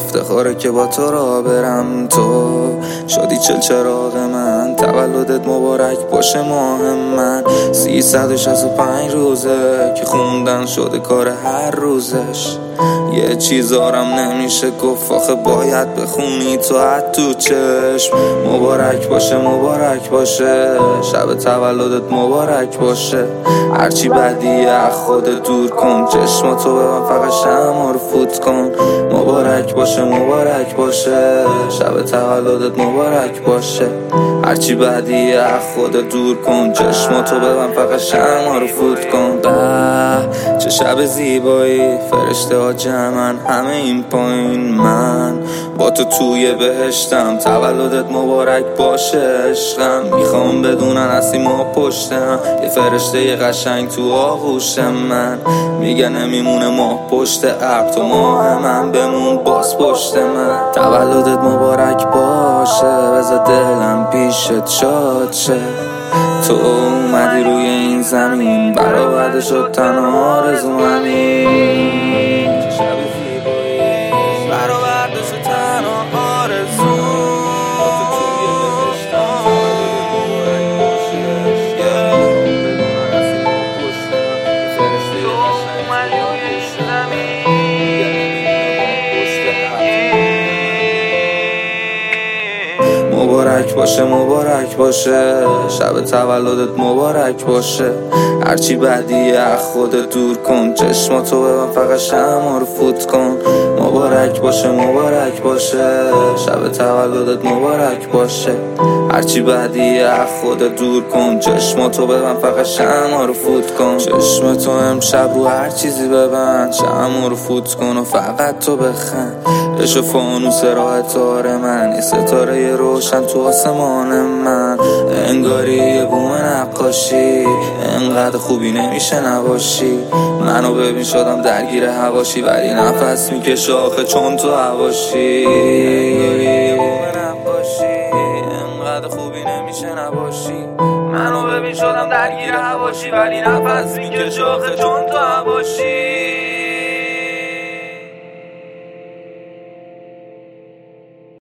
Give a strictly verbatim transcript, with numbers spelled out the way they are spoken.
افتخاره که با تو را برم. تو شدی چل چراغ من، تولدت مبارک باشه ماه من. سیصد و شصت و پنج روزه که خوندن شده کار هر روزش. یه چیزارم نمیشه گفت آخه باید بخونی تو حد تو چشم. مبارک باشه مبارک باشه، شب تولدت مبارک باشه. هرچی بدیه از خودت دور کن، چشماتو ببن فقط شمع رو فوت کن. مبارک باشه مبارک باشه، شب تولدت مبارک باشه. هرچی بدیه از خودت دور کن، چشماتو ببن فقط شمع رو فوت کن. به چه شب زیبایی، فرشته ها جمعن همه این پایین. من با تو توی بهشتم، تولدت مبارک باشه عشقم. میخوام بدونن هستی ما پشتم، یه فرشته یه قشنگ تو آغوش من. میگه نمیمونه ماه پشت ابر، تو ماه من بمون باز پشت من. تولدت مبارک باشه، بذار دلم پیشت شاد شه. تو اومدی روی این زمین، برآورده شد تنها آرزو همین. برآورده شد تنها آرزو. مبارک باشه مبارک باشه، شب تولدت مبارک باشه. هرچی بدیه از خودت دور کن، چشماتو ببن فقط شمع رو فوت کن. مبارک باشه مبارک باشه، شب تولدت مبارک باشه. هرچی بدیه از خودت دور کن، چشماتو ببن فقط شمع رو فوت کن. چشمتو امشب رو هر چیزی ببند، شمع رو فوت کن و فقط تو بخند. عشق فانوس راه تار من، یه ستاره روشن تو آسمان من. انگاری یه بوم نقاشی، انقدر خوبی نمیشه نباشی. منو ببین شدم درگیر هواشی، ولی نفس میکشه آخه چون تو هواشی. انقدر خوبی نمیشه نباشی. منو ببین شدم درگیر هواشی، ولی نفس میکشه آخه چون تو هواشی.